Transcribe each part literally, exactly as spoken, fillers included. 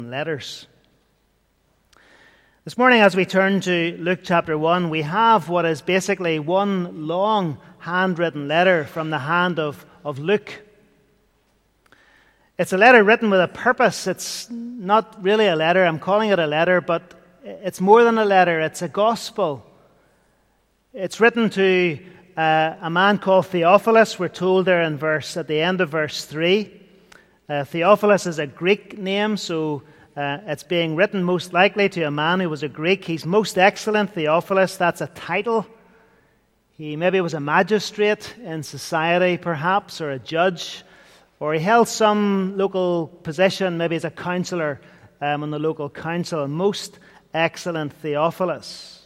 letters. This morning, as we turn to Luke chapter one, we have what is basically one long handwritten letter from the hand of, of Luke. It's a letter written with a purpose. It's not really a letter. I'm calling it a letter, but it's more than a letter. It's a gospel. It's written to uh, a man called Theophilus. We're told there in verse at the end of verse three. Uh, Theophilus is a Greek name, so uh, it's being written most likely to a man who was a Greek. He's most excellent Theophilus. That's a title. He maybe was a magistrate in society, perhaps, or a judge, or he held some local position, maybe as a councillor um, in the local council. Most excellent Theophilus.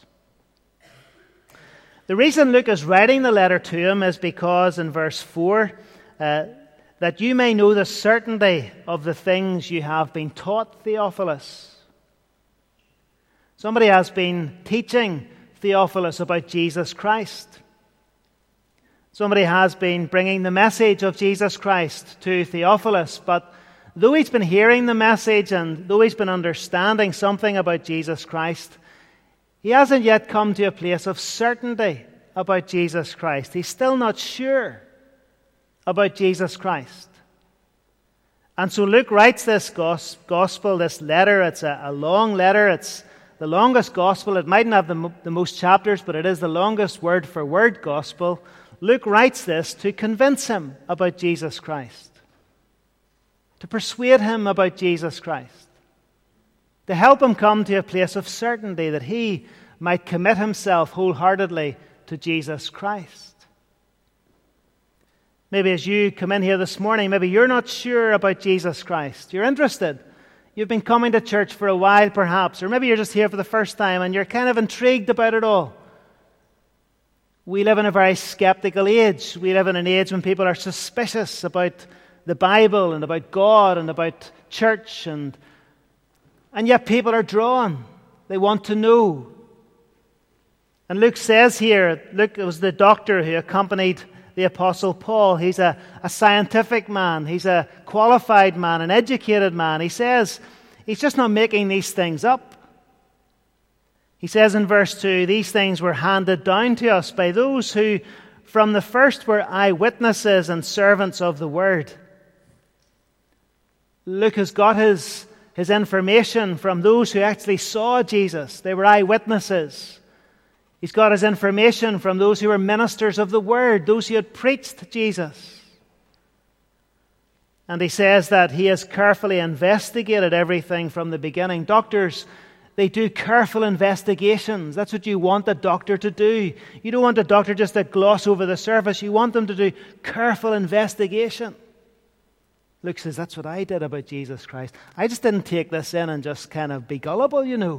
The reason Luke is writing the letter to him is because in verse four, uh, that you may know the certainty of the things you have been taught, Theophilus. Somebody has been teaching Theophilus about Jesus Christ. Somebody has been bringing the message of Jesus Christ to Theophilus, but though he's been hearing the message and though he's been understanding something about Jesus Christ, he hasn't yet come to a place of certainty about Jesus Christ. He's still not sure about Jesus Christ. And so Luke writes this gospel, this letter. It's a, a long letter. It's the longest gospel. It mightn't have the, the most chapters, but it is the longest word-for-word gospel. Luke writes this to convince him about Jesus Christ, to persuade him about Jesus Christ, to help him come to a place of certainty that he might commit himself wholeheartedly to Jesus Christ. Maybe as you come in here this morning, maybe you're not sure about Jesus Christ. You're interested. You've been coming to church for a while perhaps, or maybe you're just here for the first time and you're kind of intrigued about it all. We live in a very skeptical age. We live in an age when people are suspicious about the Bible and about God and about church, and and yet people are drawn. They want to know. And Luke says here, Luke was the doctor who accompanied the Apostle Paul. He's a, a scientific man. He's a qualified man, an educated man. He says he's just not making these things up. He says in verse two, these things were handed down to us by those who from the first were eyewitnesses and servants of the word. Luke has got his, his information from those who actually saw Jesus. They were eyewitnesses. He's got his information from those who were ministers of the word, those who had preached Jesus. And he says that he has carefully investigated everything from the beginning. Doctors, they do careful investigations. That's what you want a doctor to do. You don't want a doctor just to gloss over the surface. You want them to do careful investigation. Luke says, that's what I did about Jesus Christ. I just didn't take this in and just kind of be gullible, you know.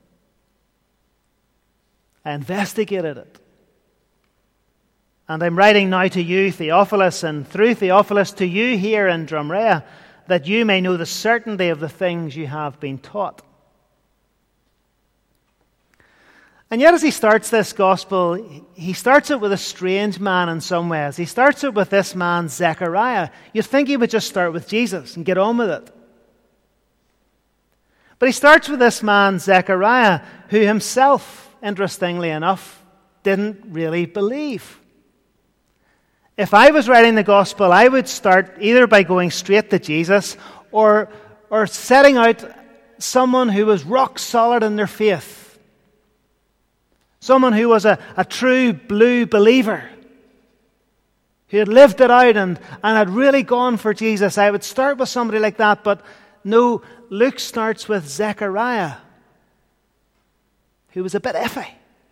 I investigated it. And I'm writing now to you, Theophilus, and through Theophilus to you here in Drumrea, that you may know the certainty of the things you have been taught. And yet as he starts this gospel, he starts it with a strange man in some ways. He starts it with this man, Zechariah. You'd think he would just start with Jesus and get on with it. But he starts with this man, Zechariah, who himself, interestingly enough, didn't really believe. If I was writing the gospel, I would start either by going straight to Jesus or, or setting out someone who was rock solid in their faith. Someone who was a, a true blue believer, who had lived it out and, and had really gone for Jesus. I would start with somebody like that, but no, Luke starts with Zechariah, who was a bit iffy.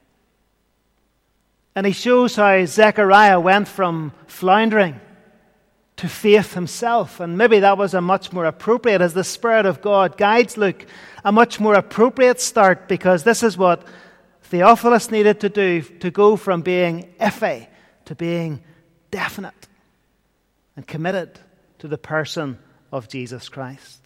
And he shows how Zechariah went from floundering to faith himself. And maybe that was a much more appropriate, as the Spirit of God guides Luke, a much more appropriate start, because this is what Theophilus needed to do, to go from being iffy to being definite and committed to the person of Jesus Christ.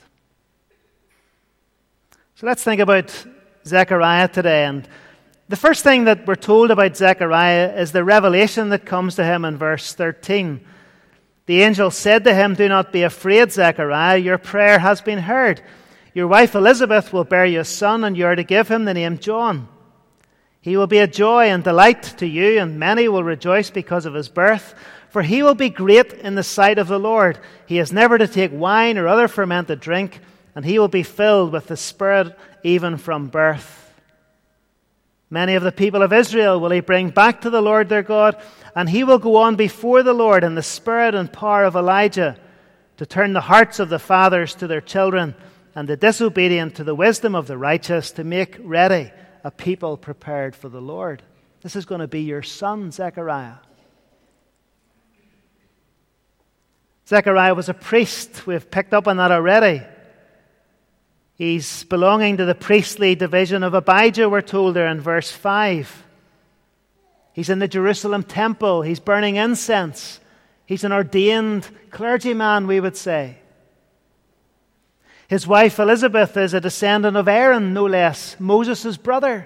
So let's think about Zechariah today. And the first thing that we're told about Zechariah is the revelation that comes to him in verse thirteen. The angel said to him, "Do not be afraid, Zechariah, your prayer has been heard. Your wife Elizabeth will bear you a son, and you are to give him the name John. He will be a joy and delight to you, and many will rejoice because of his birth. For he will be great in the sight of the Lord. He is never to take wine or other fermented drink, and he will be filled with the Spirit even from birth. Many of the people of Israel will he bring back to the Lord their God, and he will go on before the Lord in the spirit and power of Elijah, to turn the hearts of the fathers to their children, and the disobedient to the wisdom of the righteous, to make ready a people prepared for the Lord. This is going to be your son, Zechariah. Zechariah was a priest. We've picked up on that already. He's belonging to the priestly division of Abijah, we're told there in verse five. He's in the Jerusalem temple. He's burning incense. He's an ordained clergyman, we would say. His wife Elizabeth is a descendant of Aaron, no less, Moses' brother.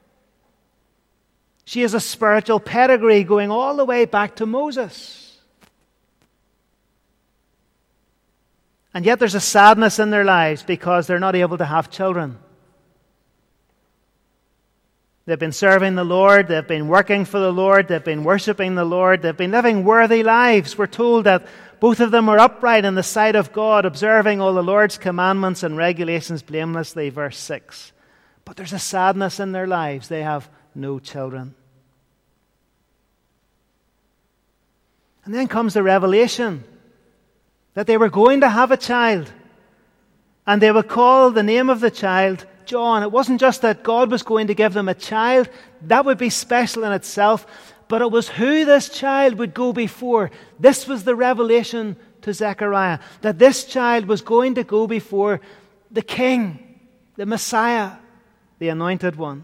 She has a spiritual pedigree going all the way back to Moses. And yet there's a sadness in their lives because they're not able to have children. They've been serving the Lord, they've been working for the Lord, they've been worshiping the Lord, they've been living worthy lives. We're told that both of them are upright in the sight of God, observing all the Lord's commandments and regulations blamelessly, verse six. But there's a sadness in their lives. They have no children. And then comes the revelation that they were going to have a child, and they would call the name of the child John. It wasn't just that God was going to give them a child. That would be special in itself. But it was who this child would go before. This was the revelation to Zechariah, that this child was going to go before the King, the Messiah, the Anointed One.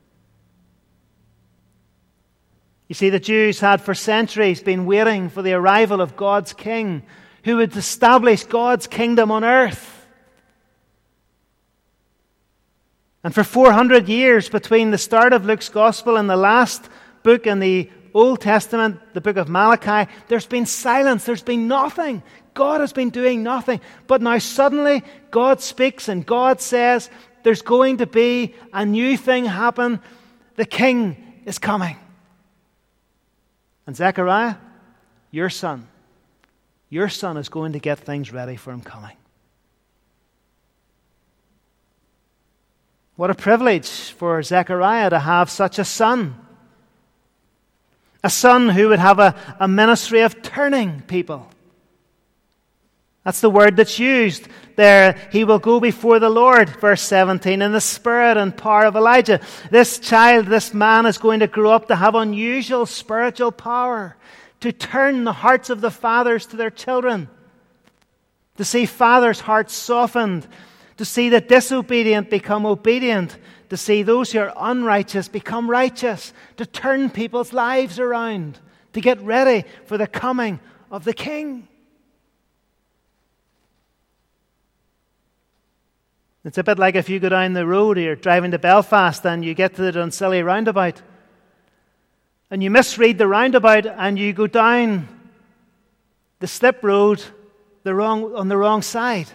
You see, the Jews had for centuries been waiting for the arrival of God's King, who would establish God's kingdom on earth. And for four hundred years, between the start of Luke's Gospel and the last book in the Old Testament, the book of Malachi, there's been silence, there's been nothing. God has been doing nothing. But now suddenly, God speaks and God says, there's going to be a new thing happen. The King is coming. And Zechariah, your son, Your son is going to get things ready for him coming. What a privilege for Zechariah to have such a son. A son who would have a, a ministry of turning people. That's the word that's used there. He will go before the Lord, verse seventeen, in the spirit and power of Elijah. This child, this man is going to grow up to have unusual spiritual power, to turn the hearts of the fathers to their children, to see fathers' hearts softened, to see the disobedient become obedient, to see those who are unrighteous become righteous, to turn people's lives around, to get ready for the coming of the King. It's a bit like if you go down the road, or you're driving to Belfast and you get to the Dunsilley roundabout, and you misread the roundabout and you go down the slip road the wrong, on the wrong side.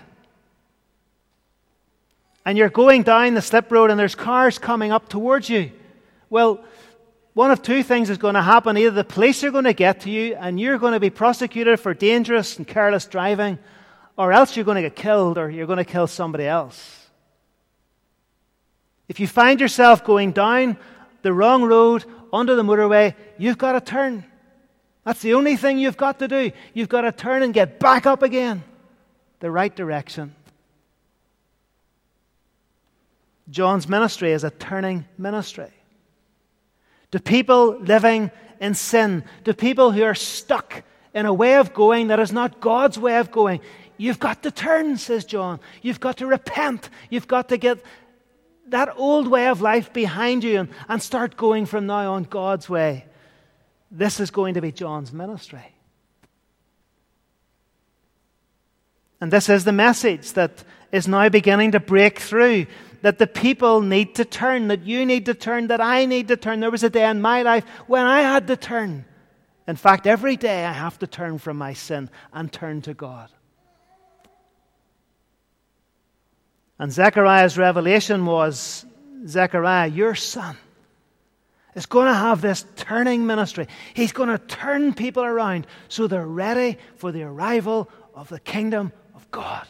And you're going down the slip road and there's cars coming up towards you. Well, one of two things is going to happen. Either the police are going to get to you and you're going to be prosecuted for dangerous and careless driving, or else you're going to get killed, or you're going to kill somebody else. If you find yourself going down the wrong road onto the motorway, you've got to turn. That's the only thing you've got to do. You've got to turn and get back up again, the right direction. John's ministry is a turning ministry. To people living in sin, to people who are stuck in a way of going that is not God's way of going, you've got to turn, says John. You've got to repent. You've got to get that old way of life behind you and, and start going from now on God's way. This is going to be John's ministry. And this is the message that is now beginning to break through, that the people need to turn, that you need to turn, that I need to turn. There was a day in my life when I had to turn. In fact, every day I have to turn from my sin and turn to God. And Zechariah's revelation was, Zechariah, your son is going to have this turning ministry. He's going to turn people around so they're ready for the arrival of the kingdom of God.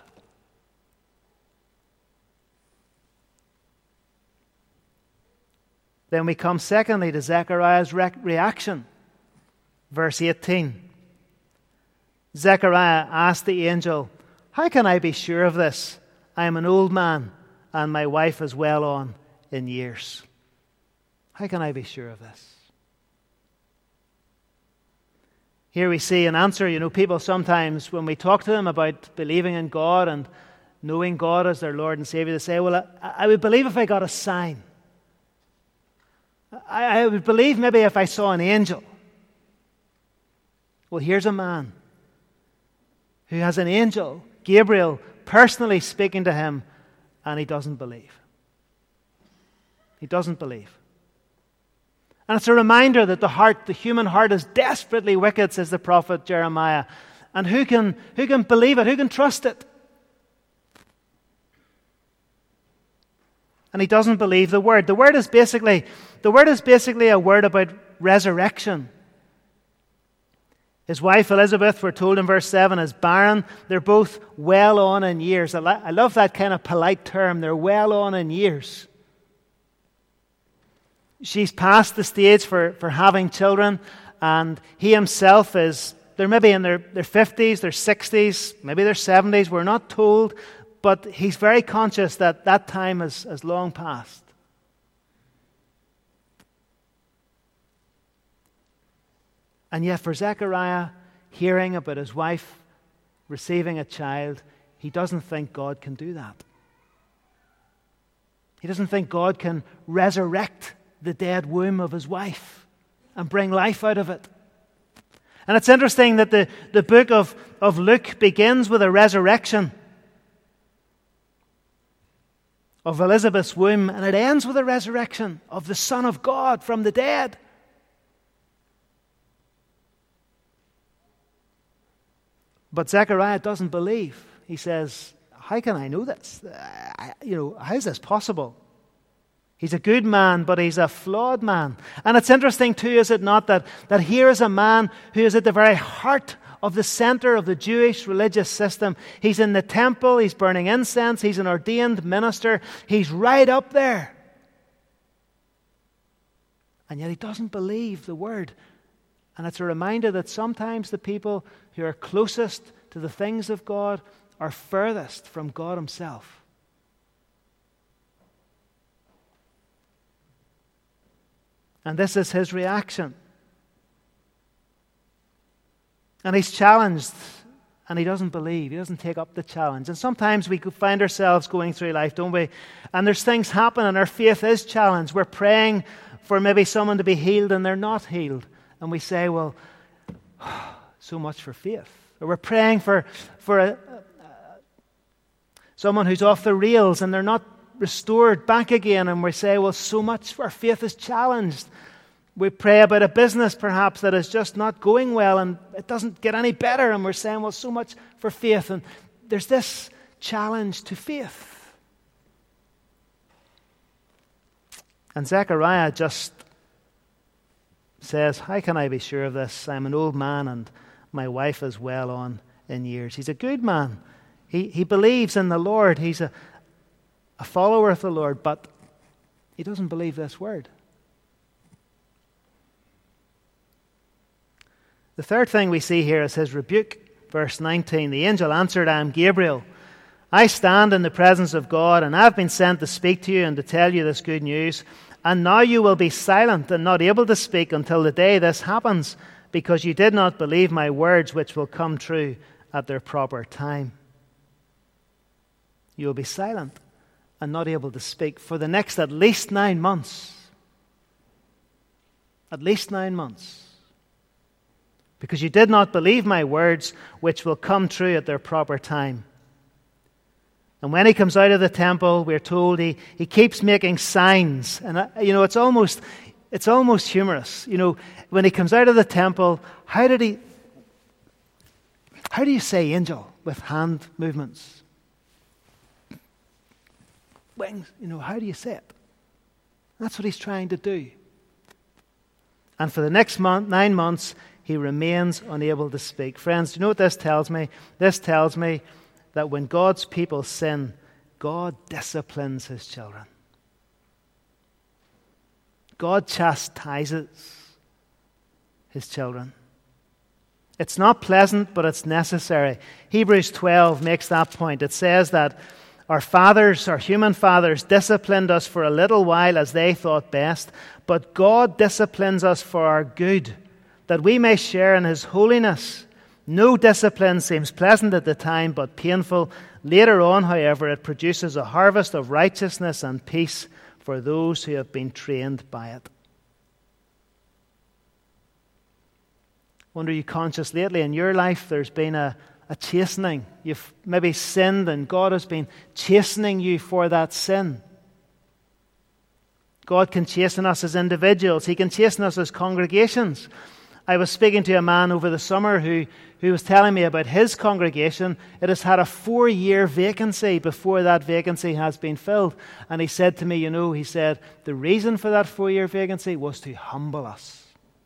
Then we come secondly to Zechariah's re- reaction. Verse eighteen. Zechariah asked the angel, how can I be sure of this? I am an old man, and my wife is well on in years. How can I be sure of this? Here we see an answer. You know, people sometimes, when we talk to them about believing in God and knowing God as their Lord and Savior, they say, well, I, I would believe if I got a sign. I, I would believe maybe if I saw an angel. Well, here's a man who has an angel, Gabriel, personally speaking to him, and he doesn't believe. He doesn't believe. And it's a reminder that the heart, the human heart, is desperately wicked, says the prophet Jeremiah. And who can, who can believe it? Who can trust it? And he doesn't believe the word. The word is basically, the word is basically a word about resurrection. His wife Elizabeth, we're told in verse seven, is barren. They're both well on in years. I, lo- I love that kind of polite term. They're well on in years. She's past the stage for, for having children, and he himself is, they're maybe in their, their fifties, their sixties, maybe their seventies. We're not told, but he's very conscious that that time has, has long passed. And yet for Zechariah, hearing about his wife receiving a child, he doesn't think God can do that. He doesn't think God can resurrect the dead womb of his wife and bring life out of it. And it's interesting that the, the book of, of Luke begins with a resurrection of Elizabeth's womb, and it ends with a resurrection of the Son of God from the dead. But Zechariah doesn't believe. He says, how can I know this? I, you know, how is this possible? He's a good man, but he's a flawed man. And it's interesting too, is it not, that, that here is a man who is at the very heart of the center of the Jewish religious system. He's in the temple, he's burning incense, he's an ordained minister, he's right up there. And yet he doesn't believe the word. And it's a reminder that sometimes the people who are closest to the things of God are furthest from God himself. And this is his reaction. And he's challenged, and he doesn't believe. He doesn't take up the challenge. And sometimes we could find ourselves going through life, don't we? And there's things happen, and our faith is challenged. We're praying for maybe someone to be healed, and they're not healed. And we say, well, so much for faith. Or we're praying for, for a, uh, someone who's off the rails, and they're not restored back again, and we say, well, so much for our faith is challenged. We pray about a business perhaps that is just not going well and it doesn't get any better, and we're saying, well, so much for faith. And there's this challenge to faith. And Zechariah just says, how can I be sure of this? I'm an old man and my wife is well on in years. He's a good man. He, he believes in the Lord. He's a A follower of the Lord, but he doesn't believe this word. The third thing we see here is his rebuke. Verse nineteen, the angel answered, I am Gabriel. I stand in the presence of God, and I have been sent to speak to you and to tell you this good news. And now you will be silent and not able to speak until the day this happens, because you did not believe my words, which will come true at their proper time. You will be silent and not able to speak for the next at least nine months. At least nine months. Because you did not believe my words, which will come true at their proper time. And when he comes out of the temple, we're told he, he keeps making signs. And, uh, you know, it's almost, it's almost humorous. You know, when he comes out of the temple, how did he, how do you say angel with hand movements? wings. You know, how do you say it? That's what he's trying to do. And for the next month, nine months, he remains unable to speak. Friends, do you know what this tells me? This tells me that when God's people sin, God disciplines his children. God chastises his children. It's not pleasant, but it's necessary. Hebrews twelve makes that point. It says that our fathers, our human fathers, disciplined us for a little while as they thought best, but God disciplines us for our good, that we may share in his holiness. No discipline seems pleasant at the time, but painful. Later on, however, it produces a harvest of righteousness and peace for those who have been trained by it. Wonder, are you conscious lately in your life there's been a, a chastening? You've maybe sinned and God has been chastening you for that sin. God can chasten us as individuals. He can chasten us as congregations. I was speaking to a man over the summer who, who was telling me about his congregation. It has had a four-year vacancy before that vacancy has been filled. And he said to me, you know, he said, the reason for that four-year vacancy was to humble us.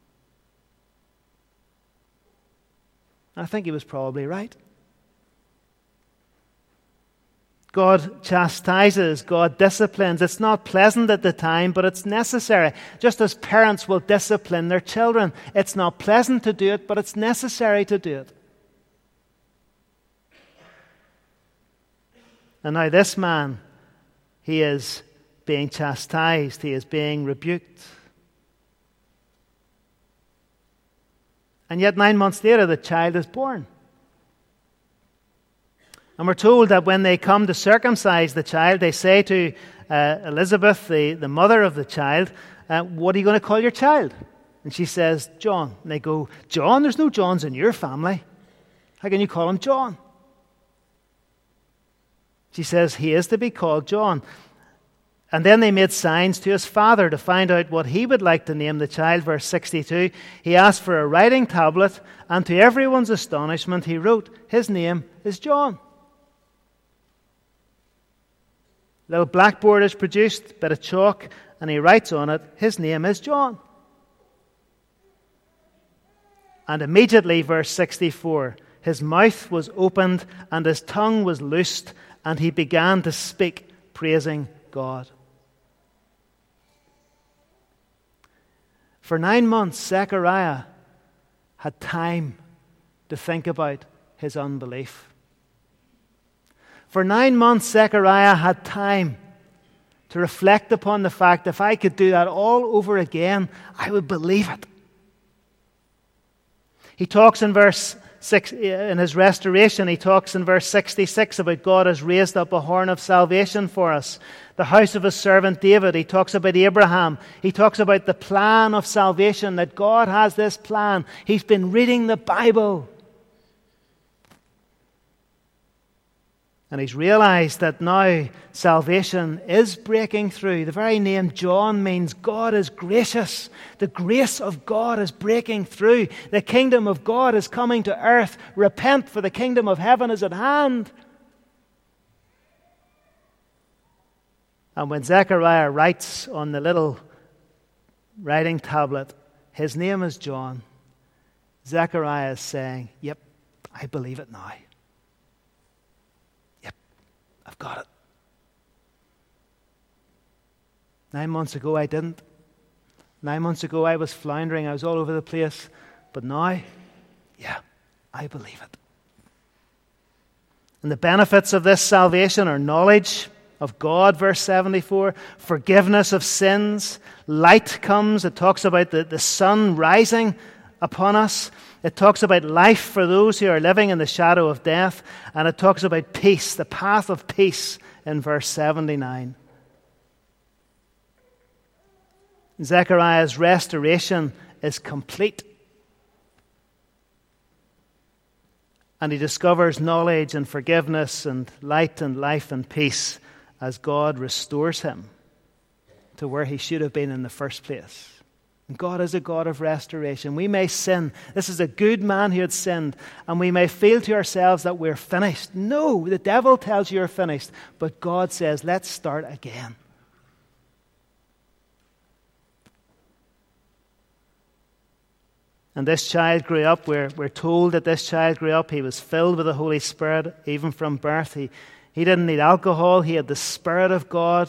And I think he was probably right. God chastises, God disciplines. It's not pleasant at the time, but it's necessary. Just as parents will discipline their children. It's not pleasant to do it, but it's necessary to do it. And now this man, he is being chastised. He is being rebuked. And yet nine months later, the child is born. And we're told that when they come to circumcise the child, they say to uh, Elizabeth, the, the mother of the child, uh, what are you going to call your child? And she says, John. And they go, John? There's no Johns in your family. How can you call him John? She says, he is to be called John. And then they made signs to his father to find out what he would like to name the child. Verse sixty-two, he asked for a writing tablet, and to everyone's astonishment, he wrote, his name is John. Little blackboard is produced, bit of chalk, and he writes on it, his name is John. And immediately, verse sixty-four, his mouth was opened and his tongue was loosed, and he began to speak, praising God. For nine months, Zechariah had time to think about his unbelief. For nine months, Zechariah had time to reflect upon the fact, if I could do that all over again, I would believe it. He talks in verse six, in his restoration, he talks in verse sixty-six about God has raised up a horn of salvation for us. The house of his servant David. He talks about Abraham. He talks about the plan of salvation, that God has this plan. He's been reading the Bible. And he's realized that now salvation is breaking through. The very name John means God is gracious. The grace of God is breaking through. The kingdom of God is coming to earth. Repent, for the kingdom of heaven is at hand. And when Zechariah writes on the little writing tablet, his name is John, Zechariah is saying, yep, I believe it now. I've got it. Nine months ago I didn't. Nine months ago I was floundering. I was all over the place. But now, yeah, I believe it. And the benefits of this salvation are knowledge of God, verse seventy-four, forgiveness of sins. Light comes. It talks about the, the sun rising upon us. It talks about life for those who are living in the shadow of death. And it talks about peace, the path of peace in verse seventy-nine. Zechariah's restoration is complete. And he discovers knowledge and forgiveness and light and life and peace as God restores him to where he should have been in the first place. And God is a God of restoration. We may sin. This is a good man who had sinned. And we may feel to ourselves that we're finished. No, the devil tells you you're finished. But God says, let's start again. And this child grew up. We're, we're told that this child grew up. He was filled with the Holy Spirit, even from birth. He, he didn't need alcohol. He had the Spirit of God.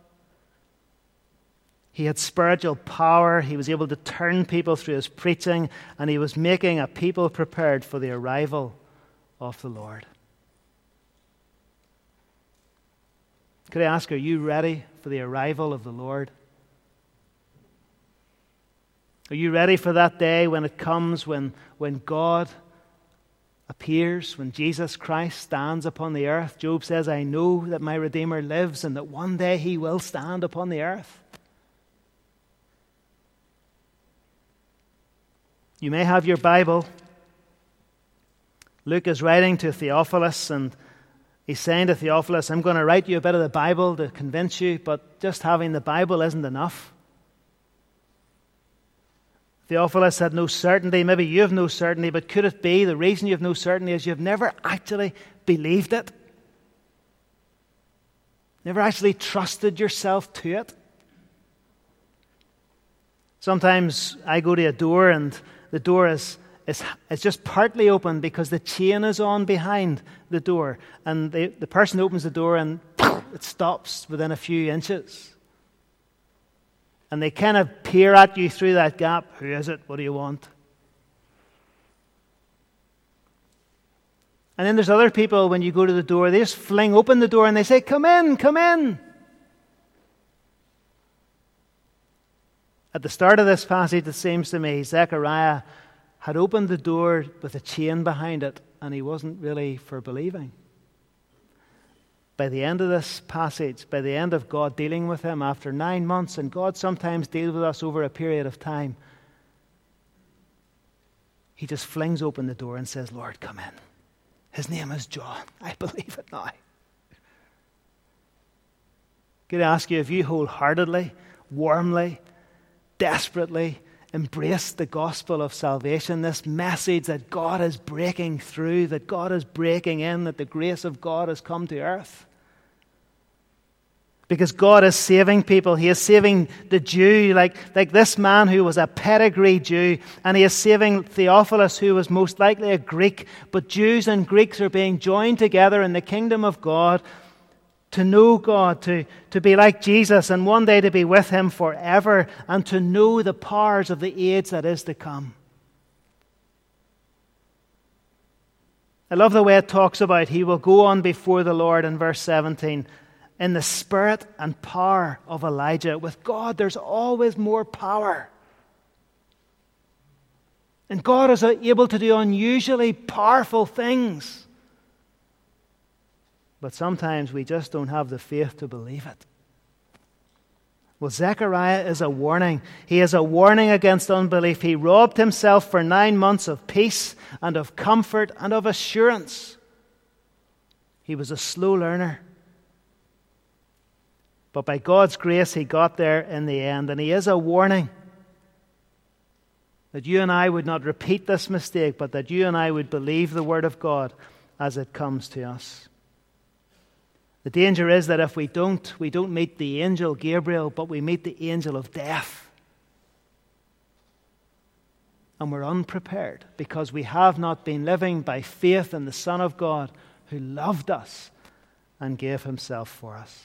He had spiritual power. He was able to turn people through his preaching, and he was making a people prepared for the arrival of the Lord. Could I ask, are you ready for the arrival of the Lord? Are you ready for that day when it comes, when, when God appears, when Jesus Christ stands upon the earth? Job says, I know that my Redeemer lives and that one day he will stand upon the earth. You may have your Bible. Luke is writing to Theophilus, and he's saying to Theophilus, I'm going to write you a bit of the Bible to convince you, but just having the Bible isn't enough. Theophilus had no certainty. Maybe you have no certainty, but could it be the reason you have no certainty is you've never actually believed it? Never actually trusted yourself to it? Sometimes I go to a door and the door is, is, is just partly open because the chain is on behind the door. And the, the person opens the door and it stops within a few inches. And they kind of peer at you through that gap. Who is it? What do you want? And then there's other people, when you go to the door, they just fling open the door and they say, come in, come in. At the start of this passage, it seems to me, Zechariah had opened the door with a chain behind it, and he wasn't really for believing. By the end of this passage, by the end of God dealing with him after nine months, and God sometimes deals with us over a period of time, he just flings open the door and says, Lord, come in. His name is John. I believe it now. Could I ask you, if you wholeheartedly, warmly, desperately embrace the gospel of salvation, this message that God is breaking through, that God is breaking in, that the grace of God has come to earth? Because God is saving people. He is saving the Jew, like, like this man who was a pedigree Jew, and he is saving Theophilus, who was most likely a Greek. But Jews and Greeks are being joined together in the kingdom of God to know God, to, to be like Jesus, and one day to be with him forever, and to know the powers of the age that is to come. I love the way it talks about he will go on before the Lord in verse seventeen, in the spirit and power of Elijah. With God, there's always more power. And God is able to do unusually powerful things. But sometimes we just don't have the faith to believe it. Well, Zechariah is a warning. He is a warning against unbelief. He robbed himself for nine months of peace and of comfort and of assurance. He was a slow learner. But by God's grace, he got there in the end. And he is a warning that you and I would not repeat this mistake, but that you and I would believe the word of God as it comes to us. The danger is that if we don't, we don't meet the angel Gabriel, but we meet the angel of death. And we're unprepared because we have not been living by faith in the Son of God who loved us and gave himself for us.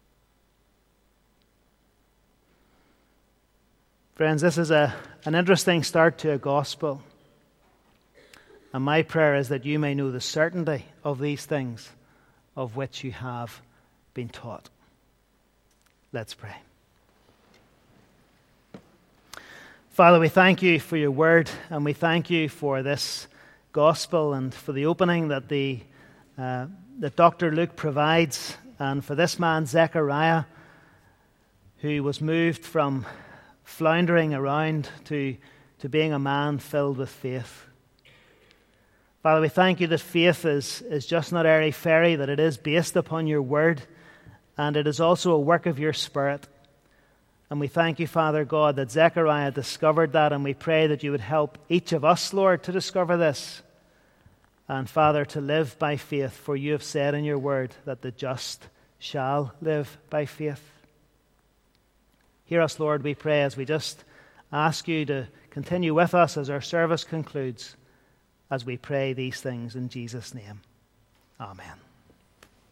Friends, this is a, an interesting start to a gospel. And my prayer is that you may know the certainty of these things of which you have been taught. Let's pray. Father, we thank you for your word, and we thank you for this gospel and for the opening that the uh, that Doctor Luke provides, and for this man Zechariah, who was moved from floundering around to, to being a man filled with faith. Father, we thank you that faith is, is just not airy-fairy, that it is based upon your word, and it is also a work of your Spirit. And we thank you, Father God, that Zechariah discovered that, and we pray that you would help each of us, Lord, to discover this. And, Father, to live by faith, for you have said in your word that the just shall live by faith. Hear us, Lord, we pray, as we just ask you to continue with us as our service concludes, as we pray these things in Jesus' name. Amen.